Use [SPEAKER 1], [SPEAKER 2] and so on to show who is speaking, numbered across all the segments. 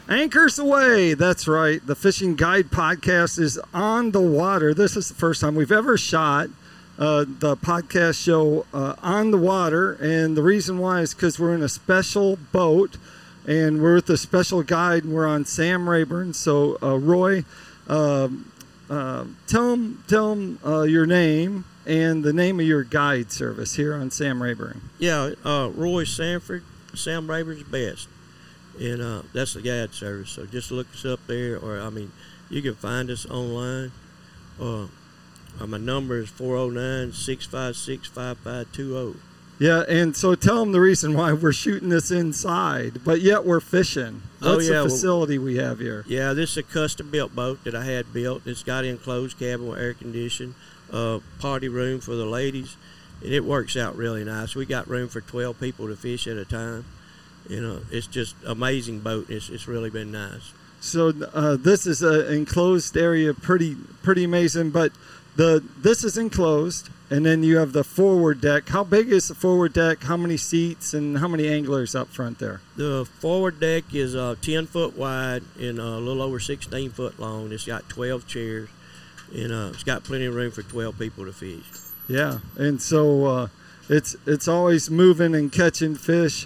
[SPEAKER 1] Anchors away. That's right. The Fishing Guide Podcast is on the water. This is the first time we've ever shot the podcast show on the water. And the reason why is because we're in a special boat and we're with a special guide. And we're on Sam Rayburn. So, Roy, tell them your name and the name of your guide service here on Sam Rayburn.
[SPEAKER 2] Yeah, Roy Sanford, Sam Rayburn's Best. And that's the guide service. So just look us up there, or, you can find us online. My number is 409-656-5520.
[SPEAKER 1] Yeah, and so tell them the reason why we're shooting this inside, but yet we're fishing. What's the facility we have here?
[SPEAKER 2] Yeah, this is a custom-built boat that I had built. It's got an enclosed cabin with air conditioning, party room for the ladies, and it works out really nice. We got room for 12 people to fish at a time. It's just amazing boat. It's really been nice.
[SPEAKER 1] So this is an enclosed area, pretty amazing. But this is enclosed, and then you have the forward deck. How big is the forward deck? How many seats and how many anglers up front there?
[SPEAKER 2] The forward deck is 10 foot wide and a little over 16 foot long. It's got 12 chairs, and it's got plenty of room for 12 people to fish.
[SPEAKER 1] Yeah, and so it's always moving and catching fish.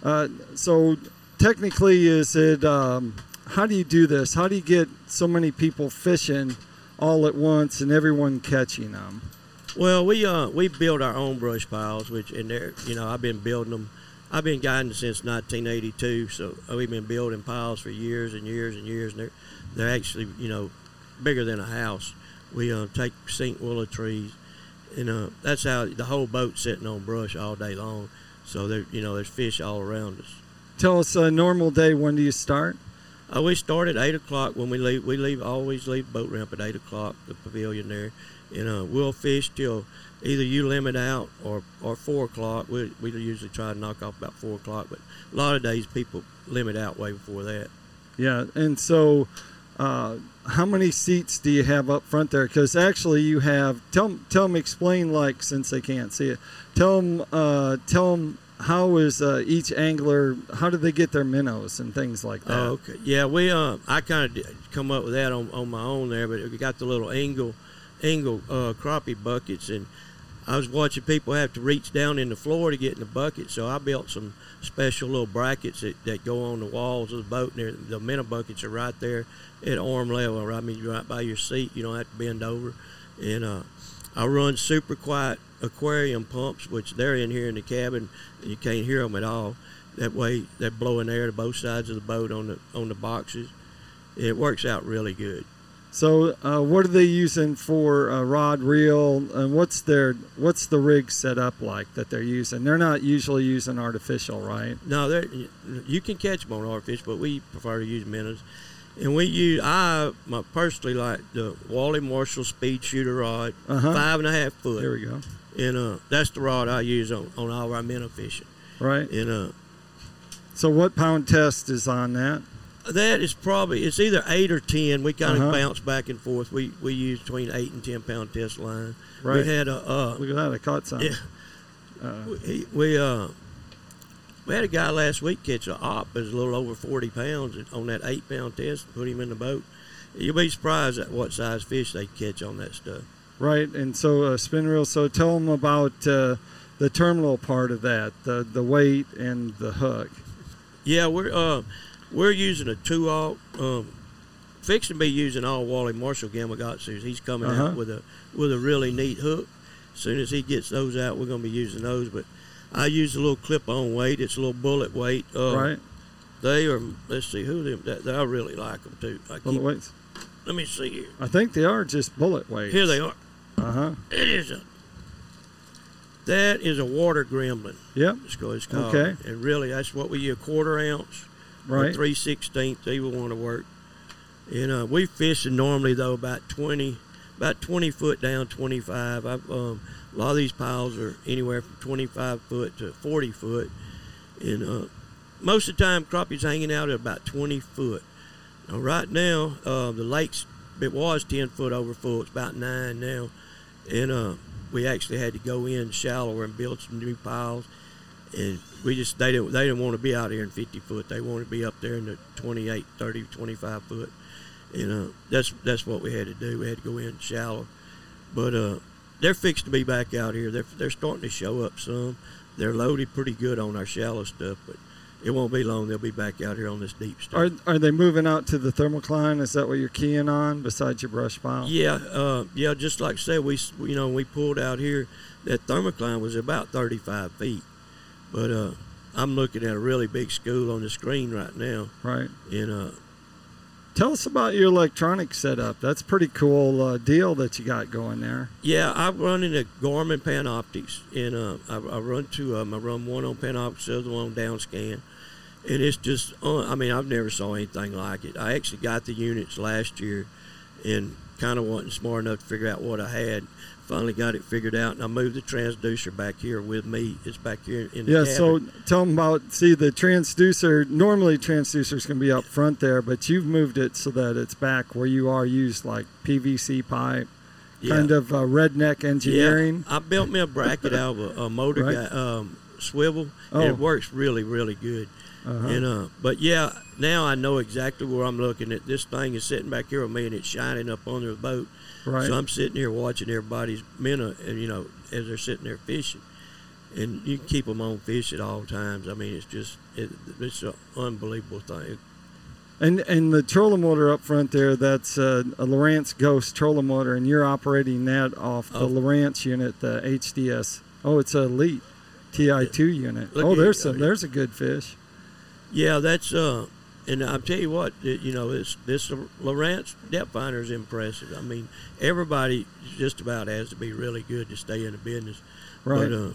[SPEAKER 1] So technically, is it, how do you do this? How do you get so many people fishing all at once and everyone catching them?
[SPEAKER 2] Well, we build our own brush piles, I've been building them. I've been guiding since 1982, so we've been building piles for years and years and years, and they're actually, bigger than a house. We take sink willow trees, and that's how the whole boat's sitting on brush all day long. So there's fish all around us.
[SPEAKER 1] Tell us a normal day. When do you start?
[SPEAKER 2] We start at 8 o'clock when we leave. We always leave boat ramp at 8 o'clock, the pavilion there, and we'll fish till either you limit out or 4 o'clock. We usually try to knock off about 4 o'clock, but a lot of days people limit out way before that. Yeah,
[SPEAKER 1] and so how many seats do you have up front there? Because actually you have, tell them, explain, since they can't see it. Tell them how is each angler, how do they get their minnows and things like that?
[SPEAKER 2] Oh, okay. Yeah, I kind of come up with that on my own there, but we got the little angle crappie buckets, and I was watching people have to reach down in the floor to get in the bucket, so I built some special little brackets that go on the walls of the boat, and the minnow buckets are right there at arm level. Right by your seat. You don't have to bend over. And I run super quiet aquarium pumps, which they're in here in the cabin, and you can't hear them at all. That way, they're blowing air to both sides of the boat on the boxes. It works out really good.
[SPEAKER 1] So, what are they using for rod, reel, and what's the rig set up like that they're using? They're not usually using artificial, right?
[SPEAKER 2] No, you can catch them on artificial, but we prefer to use minnows. And I personally like the Wally Marshall Speed Shooter rod, 5.5 foot.
[SPEAKER 1] There we go.
[SPEAKER 2] And that's the rod I use on all our minnow fishing.
[SPEAKER 1] Right.
[SPEAKER 2] And
[SPEAKER 1] so what pound test is on that?
[SPEAKER 2] That is it's either 8 or 10. We kind of bounce back and forth. We use between 8 and 10 pound test line.
[SPEAKER 1] Right.
[SPEAKER 2] We had
[SPEAKER 1] look at that, I caught some.
[SPEAKER 2] Yeah. We had a guy last week catch a op that was a little over 40 pounds on that 8 pound test and put him in the boat. You'll be surprised at what size fish they catch on that stuff. Right,
[SPEAKER 1] and so spin reel. So tell them about the terminal part of that, the weight and the hook.
[SPEAKER 2] Yeah, we're using a 2-aught. Fixing to be using all Wally Marshall Gamakatsus. He's coming out with a really neat hook. As soon as he gets those out, we're going to be using those. But I use a little clip-on weight. It's a little bullet weight.
[SPEAKER 1] Right.
[SPEAKER 2] They are. Let's see who them. I really like them too.
[SPEAKER 1] Bullet weights.
[SPEAKER 2] Let me see here.
[SPEAKER 1] I think they are just bullet weights.
[SPEAKER 2] Here they are. That is a water gremlin.
[SPEAKER 1] Yep.
[SPEAKER 2] It's called.
[SPEAKER 1] Okay.
[SPEAKER 2] And really, that's what we use, 1/4 ounce.
[SPEAKER 1] Right.
[SPEAKER 2] 3/16. Either one to work. And we fishing normally though about 20 foot down, 25. A lot of these piles are anywhere from 25 foot to 40 foot, and most of the time crappie's hanging out at about 20 foot. Now right now the lake's, it was 10 foot over full. It's about 9 now, and we actually had to go in shallower and build some new piles. and they didn't want to be out here in 50 foot. They wanted to be up there in the 28, 30, 25 foot. And that's what we had to do. We had to go in shallow. But they're fixed to be back out here. They're starting to show up some. They're loaded pretty good on our shallow stuff, but it won't be long. They'll be back out here on this deep stuff.
[SPEAKER 1] Are they moving out to the thermocline? Is that what you're keying on besides your brush pile?
[SPEAKER 2] Yeah. Just like I said, we pulled out here. That thermocline was about 35 feet, but I'm looking at a really big school on the screen right now.
[SPEAKER 1] Right.
[SPEAKER 2] And
[SPEAKER 1] tell us about your electronic setup. That's a pretty cool deal that you got going there.
[SPEAKER 2] Yeah, I'm running a Garmin Panoptics, and I run two of them. I run one on Panoptics, the other one on Downscan. And it's just, I've never saw anything like it. I actually got the units last year and kind of wasn't smart enough to figure out what I had. Finally got it figured out, and I moved the transducer back here with me. It's back here in the cabin.
[SPEAKER 1] So tell them about, the transducer. Normally transducers can be up front there, but you've moved it so that it's back where you are used like PVC pipe, kind of redneck engineering.
[SPEAKER 2] Yeah, I built me a bracket out of a motor
[SPEAKER 1] right.
[SPEAKER 2] Swivel, and it works really, really good. And but yeah, now I know exactly where I'm looking at. This thing is sitting back here with me, and it's shining up under the boat.
[SPEAKER 1] Right.
[SPEAKER 2] So I'm sitting here watching everybody's minnow, and as they're sitting there fishing, and you can keep them on fish at all times. I mean, it's an unbelievable thing.
[SPEAKER 1] And the trolling motor up front there, that's a Lowrance Ghost trolling motor, and you're operating that off the Lowrance unit, the HDS. Oh, it's an Elite TI2 unit. There's a good fish.
[SPEAKER 2] Yeah, that's and I'll tell you what, this Lowrance depth finder is impressive. I mean, everybody just about has to be really good to stay in the business.
[SPEAKER 1] Right.
[SPEAKER 2] But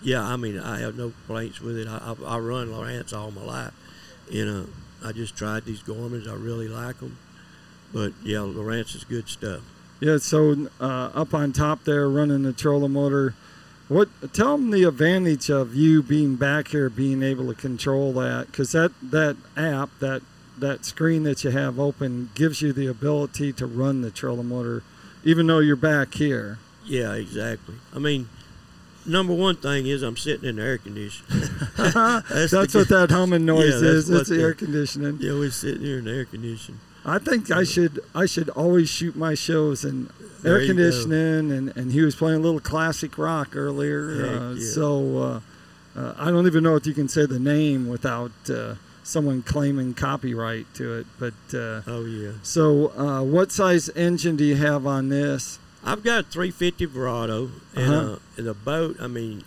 [SPEAKER 2] I have no complaints with it. I run Lowrance all my life, and I just tried these Garmins. I really like them. But yeah, Lowrance is good stuff. Yeah.
[SPEAKER 1] So up on top there, running the trolling motor. Tell them the advantage of you being back here, being able to control that, because that app, that screen that you have open, gives you the ability to run the trolling motor, even though you're back here.
[SPEAKER 2] Yeah, exactly. I mean, number one thing is I'm sitting in the air conditioning.
[SPEAKER 1] That's what that humming noise is. It's the air conditioning.
[SPEAKER 2] Yeah, we're sitting here in the air conditioning.
[SPEAKER 1] I think I should always shoot my shows in air conditioning, and he was playing a little classic rock earlier. So I don't even know if you can say the name without someone claiming copyright to it. But So what size engine do you have on this?
[SPEAKER 2] I've got a 350 Verado, and the boat, I mean,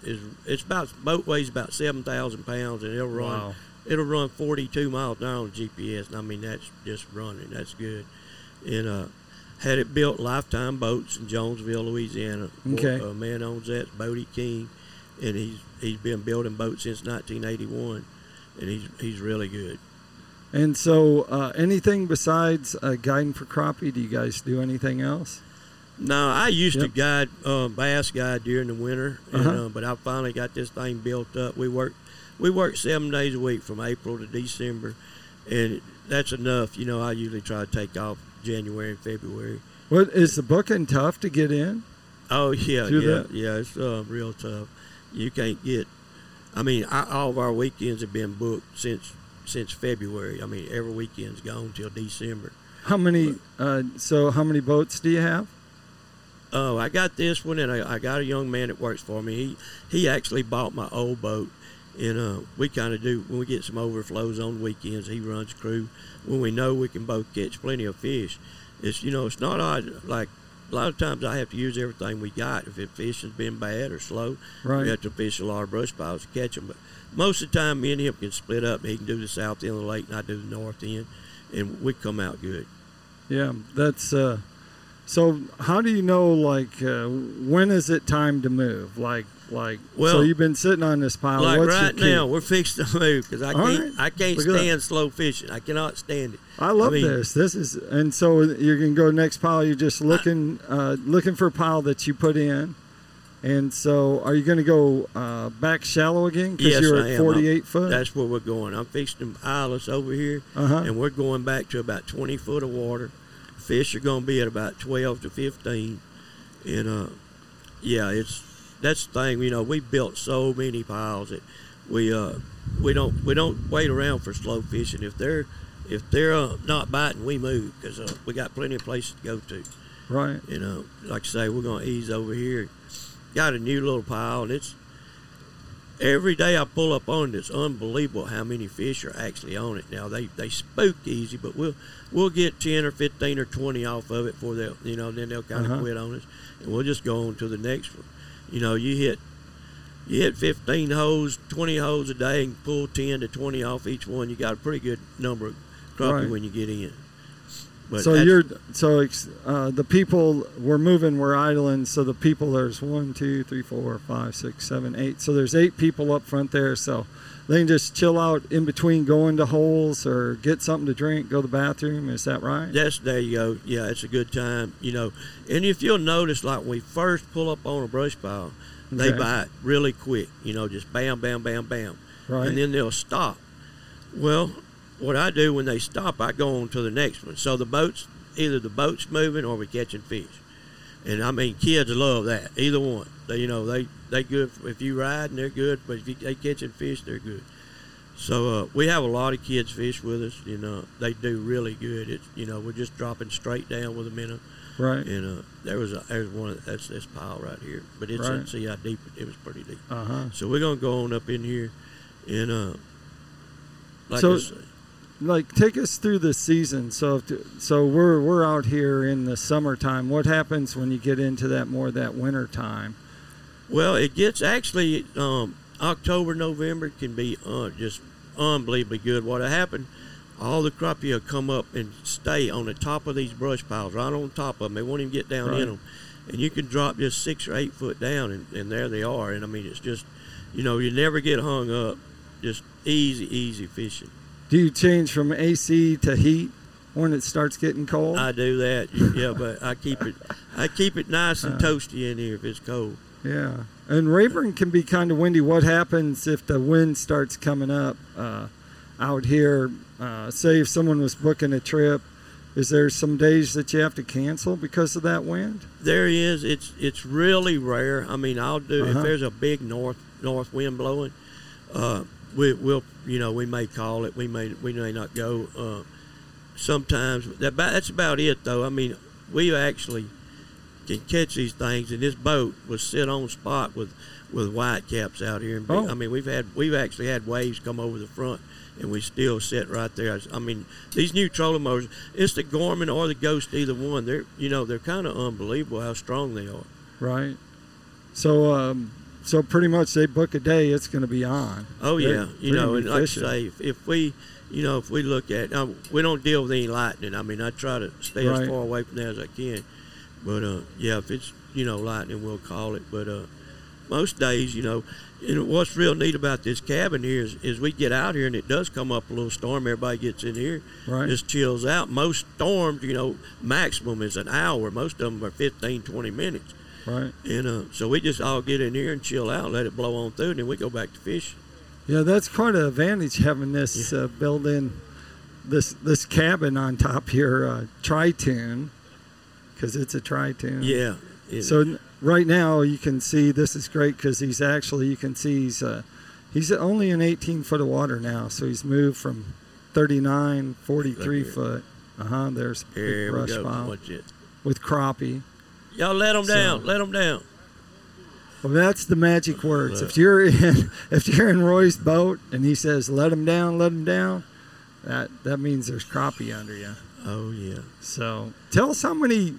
[SPEAKER 2] boat weighs about 7,000 pounds, and it'll run. Wow. It'll run 42 miles an hour on GPS, and I mean, that's just running. That's good. And had it built Lifetime Boats in Jonesville, Louisiana.
[SPEAKER 1] Okay.
[SPEAKER 2] A man owns that, Bodie King, and he's been building boats since 1981, and he's really good.
[SPEAKER 1] And so anything besides guiding for crappie, do you guys do anything else?
[SPEAKER 2] No, I used to guide, bass guide during the winter, but I finally got this thing built up. We work 7 days a week from April to December, and that's enough. I usually try to take off January and February.
[SPEAKER 1] What is the booking tough to get in?
[SPEAKER 2] Oh yeah, it's real tough. You can't get. I mean, all of our weekends have been booked since February. I mean, every weekend's gone till December.
[SPEAKER 1] How many? How many boats do you have?
[SPEAKER 2] Oh, I got this one, and I got a young man that works for me. He actually bought my old boat. And we kind of do, when we get some overflows on the weekends, he runs crew. When we know we can both catch plenty of fish, it's not odd. Like, a lot of times I have to use everything we got. If the fish has been bad or slow, we have to fish a lot of brush piles to catch them. But most of the time, me and him can split up. He can do the south end of the lake, and I do the north end, and we come out good.
[SPEAKER 1] Yeah, that's so how do you know, when is it time to move? So you've been sitting on this pile.
[SPEAKER 2] Like
[SPEAKER 1] What's
[SPEAKER 2] right now, we're fixing to move because I can't stand slow fishing. I cannot stand it.
[SPEAKER 1] I love this. This is, and so you're gonna go next pile. You're just looking for a pile that you put in, and so are you gonna go back shallow again?
[SPEAKER 2] Yes,
[SPEAKER 1] you're
[SPEAKER 2] I
[SPEAKER 1] at
[SPEAKER 2] am.
[SPEAKER 1] 48 foot.
[SPEAKER 2] That's where we're going. I'm fixing the eyelets over here, and we're going back to about 20 foot of water. Fish are gonna be at about 12 to 15, and that's the thing. You know, we built so many piles that we don't wait around for slow fishing. If they're not biting, we move because we got plenty of places to go to.
[SPEAKER 1] Right.
[SPEAKER 2] You know, like I say, we're gonna ease over here. Got a new little pile, and it's every day I pull up on it. It's unbelievable how many fish are actually on it. Now they spook easy, but we'll get 10 or 15 or 20 off of it before they'll then they'll kind of quit on us, and we'll just go on to the next one. You know, you hit 15 holes, 20 holes a day, and pull 10 to 20 off each one. You got a pretty good number of crappie when you get in. But
[SPEAKER 1] so the people we're moving, we're idling. So the people, there's 1, 2, 3, 4, 5, 6, 7, 8. So there's 8 people up front there. So they can just chill out in between going to holes or get something to drink, go to the bathroom. Is that right?
[SPEAKER 2] There you go. Yeah, it's a good time. You know, and if you'll notice, like when we first pull up on a brush pile, they bite really quick. You know, just bam, bam, bam, bam,
[SPEAKER 1] right,
[SPEAKER 2] and then they'll stop. Well, what I do when they stop, I go on to the next one. So either the boat's moving or we're catching fish. And I mean, kids love that, either one. They good. If you ride, and they're good, but if they catching fish, they're good. So we have a lot of kids fish with us. You know, they do really good. We're just dropping straight down with them in them.
[SPEAKER 1] Right.
[SPEAKER 2] And there's one that's this pile right here, but it's see how deep it was, pretty deep. So we're gonna go on up in here, and
[SPEAKER 1] take us through the season. So we're out here in the summertime. What happens when you get into that winter time?
[SPEAKER 2] Well, it gets actually October, November can be just unbelievably good. What happened? All the crappie will come up and stay on the top of these brush piles, right on top of them. They won't even get down in them, and you can drop just 6 or 8 foot down, and there they are. And I mean, it's just, you never get hung up. Just easy fishing.
[SPEAKER 1] Do you change from AC to heat when it starts getting cold?
[SPEAKER 2] I do that, yeah, but I keep it nice and toasty in here if it's cold.
[SPEAKER 1] Yeah, and Rayburn can be kind of windy. What happens if the wind starts coming up out here? Say if someone was booking a trip, is there some days that you have to cancel because of that wind?
[SPEAKER 2] There is. It's really rare. I mean, I'll do if there's a big north wind blowing. We may call it. We may not go. Sometimes that's about it, though. I mean, we actually can catch these things, and this boat will sit on spot with white caps out here. I mean, we've actually had waves come over the front, and we still sit right there. I mean, these new trolling motors, it's the Gorman or the Ghost, either one. They're kind of unbelievable how strong they are.
[SPEAKER 1] Right. So pretty much they book a day, it's going to be on.
[SPEAKER 2] Oh yeah, and like I say, if we look at, we don't deal with any lightning. I mean, I try to stay as far away from that as I can. But if it's lightning, we'll call it. But most days, and what's real neat about this cabin here is we get out here and it does come up a little storm. Everybody gets in here, just chills out. Most storms, maximum is an hour. Most of them are 15, 20 minutes.
[SPEAKER 1] Right.
[SPEAKER 2] And so we just all get in here and chill out, let it blow on through, and then we go back to fishing.
[SPEAKER 1] Yeah, that's quite an advantage having this built-in, this cabin on top here, Tri-Tune, because it's a Tri-Tune.
[SPEAKER 2] Yeah.
[SPEAKER 1] So right now you can see this is great because he's only in 18 foot of water now, so he's moved from 39, 43 foot. There's a big brush pile with crappie.
[SPEAKER 2] Y'all let them down. Let them down.
[SPEAKER 1] Well, that's the magic words. If you're in Roy's boat and he says let them down, that means there's crappie under you.
[SPEAKER 2] Oh yeah.
[SPEAKER 1] So tell us how many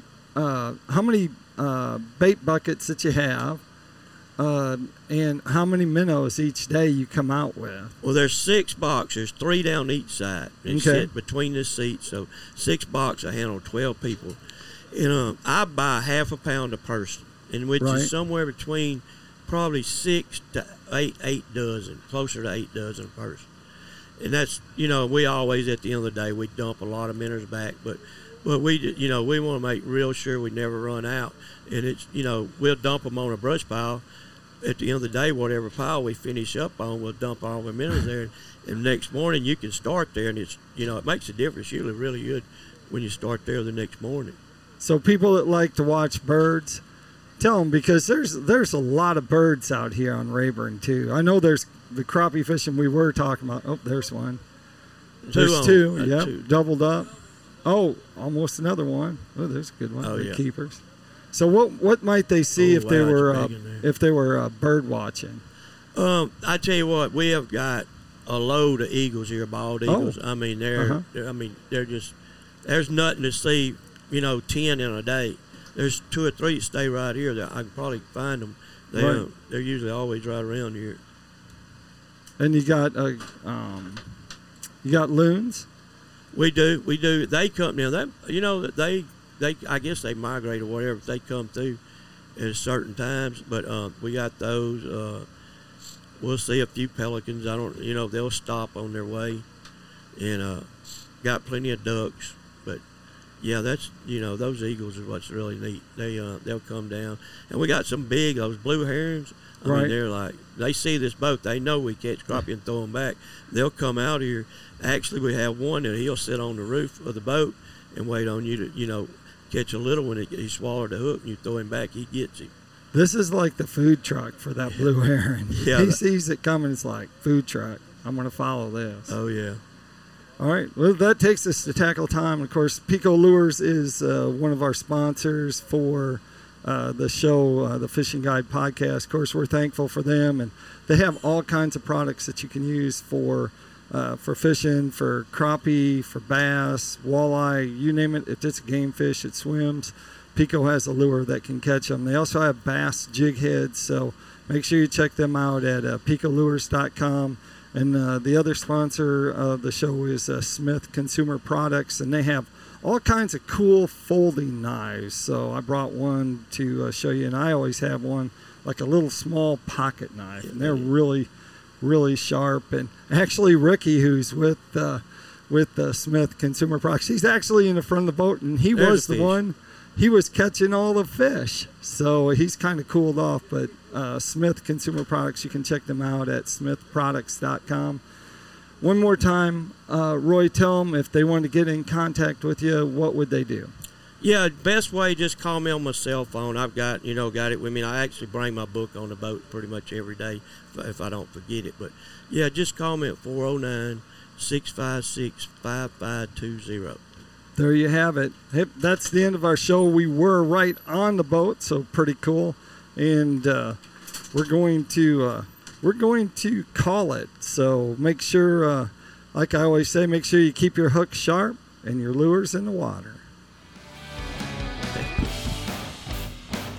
[SPEAKER 1] bait buckets that you have, and how many minnows each day you come out with.
[SPEAKER 2] Well, there's 6 boxers, 3 down each side, and sit between the seats. So 6 boxes, I handle 12 people. And I buy half a pound a person, and which is somewhere between probably 6 to 8 dozen, closer to 8 dozen a person. And that's, we always at the end of the day we dump a lot of minnows back, but we want to make real sure we never run out. And it's we'll dump them on a brush pile. At the end of the day, whatever pile we finish up on, we'll dump all the minnows there. And the next morning you can start there, and it's it makes a difference. Usually really good when you start there the next morning.
[SPEAKER 1] So people that like to watch birds, Tell them, because there's a lot of birds out here on Rayburn too. I know there's the crappie fishing we were talking about. Oh, there's one. There's two. Yep,
[SPEAKER 2] two.
[SPEAKER 1] doubled up. Oh, almost another one. Oh, there's a good one.
[SPEAKER 2] Oh,
[SPEAKER 1] The
[SPEAKER 2] yeah.
[SPEAKER 1] keepers. So what might they see
[SPEAKER 2] Oh,
[SPEAKER 1] if they
[SPEAKER 2] wow,
[SPEAKER 1] were
[SPEAKER 2] it's big in there.
[SPEAKER 1] bird watching?
[SPEAKER 2] I tell you what, we have got a load of eagles here, bald eagles. I mean, they're just, there's nothing to see, 10 in a day. There's 2 or 3 that stay right here that I can probably find them. They're usually always right around here.
[SPEAKER 1] And you got loons.
[SPEAKER 2] We do. They come now. That they I guess they migrate or whatever. They come through at certain times. But we got those. We'll see a few pelicans. I don't. They'll stop on their way, and got plenty of ducks. But yeah, that's those eagles is what's really neat. They'll come down, and we got some big those blue herons. I mean, they're like, they see this boat, they know we catch crappie and throw them back. They'll come out here. Actually, we have one that he'll sit on the roof of the boat and wait on you to, catch a little one. He swallowed the hook and you throw him back, he gets him.
[SPEAKER 1] This is like the food truck for that blue heron.
[SPEAKER 2] Yeah,
[SPEAKER 1] he sees it coming, it's like, food truck, I'm going to follow this.
[SPEAKER 2] Oh, yeah.
[SPEAKER 1] All right, well, that takes us to tackle time. Of course, Pico Lures is one of our sponsors for the show, the Fishing Guide podcast. Of course, we're thankful for them, and they have all kinds of products that you can use for fishing, for crappie, for bass, walleye, you name it. If it's a game fish, it swims. Pico has a lure that can catch them. They also have bass jig heads, so make sure you check them out at picolures.com. And the other sponsor of the show is Smith Consumer Products, and they have all kinds of cool folding knives. So I brought one to show you, and I always have one, like a little small pocket knife, and they're really, really sharp. And actually, Ricky, who's with Smith Consumer Products, he's actually in the front of the boat, and he was the one. He was catching all the fish, so he's kind of cooled off. But Smith Consumer Products, you can check them out at smithproducts.com. One more time, Roy, tell them if they wanted to get in contact with you, what would they do?
[SPEAKER 2] Yeah, best way, just call me on my cell phone. I've got it with me. I actually bring my book on the boat pretty much every day if I don't forget it. But, yeah, just call me at 409-656-5520.
[SPEAKER 1] There you have it. Hey, that's the end of our show. We were right on the boat, so pretty cool. And we're going to call it. So make sure, like I always say, make sure you keep your hook sharp and your lures in the water.